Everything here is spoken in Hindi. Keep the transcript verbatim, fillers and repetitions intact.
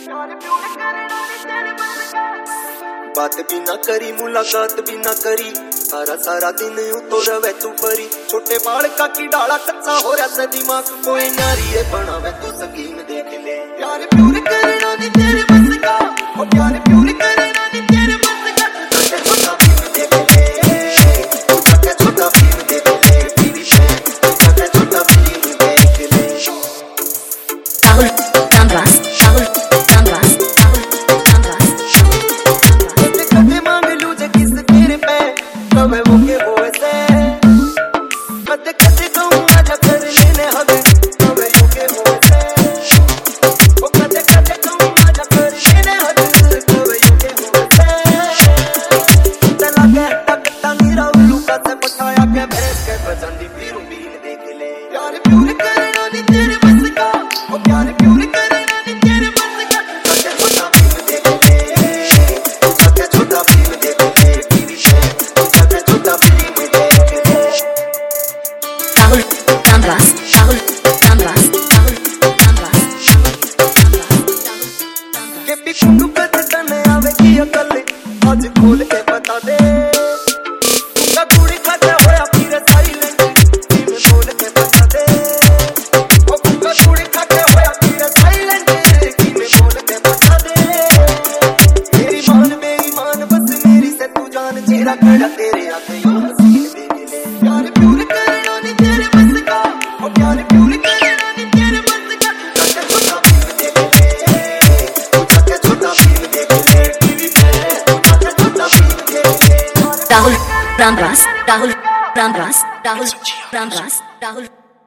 बात भी ना करी मुलाकात भी ना करी, सारा सारा दिन यूं तो रवे तू परी। छोटे बाल का की डाला कच्चा हो रहा था दिमाग, कोई नारी है बनावे तू संगीन देख ले। प्यार प्यूर करना नहीं तेरे बस का, ओ प्यार प्यूर करना नहीं तेरे बस का। छोटे छोटा भीम देख ले, छोटे छोटा भीम देख ले, टीवी पे छोटे छोटा भीम देख ले। राहुल रामदास, राहुल रामदास, राहुल रामदास। कदे मांग लूं जे किस तेरे पे, कवे वो के वो ऐसे। कदे कदे कहूं आजा कर लेने हद, कवे वो के वो ऐसे। ओ कदे कदे कहूं आजा कर लेने हद, कवे वो के वो ऐसे। तेला के तक तंगी राहुल का से पठाया के भैंस के बजंदी पीरू बीन देख ले। प्यार प्यूर करना नहीं तेरे बस का, ओ प्यार प्यूर करना नहीं तेरे बस का। छोटे छोटा भीम देख ले, छोटे छोटा भीम देख ले, टीवी पे छोटे छोटा भीम देख ले। राहुल रामदास, राहुल रामदास, राहुल रामदास। के पिछू कद तने आवे की अकल, आज खोल के बता दे। तुंगा कुड़ी खाते होया फिर साइलेंट, भीम बोल के बता दे। ओ तुंगा कुड़ी खाते होया फिर साइलेंट, भीम बोल के बता दे। मेरी मान मेरी मान बस मेरी से तू जान, चेहरा खड़ा तेरे आगे यूं हसीन देख ले। प्यार प्यूर करना नहीं तेरे बस का, ओ प्यार प्यूर करना नहीं तेरे बस का। छोटे छोटा भीम देख ले, छोटे छोटा भीम देख ले, टीवी पे छोटे छोटा भीम देख ले। राहुल रामदास, राहुल रामदास, राहुल रामदास, राहुल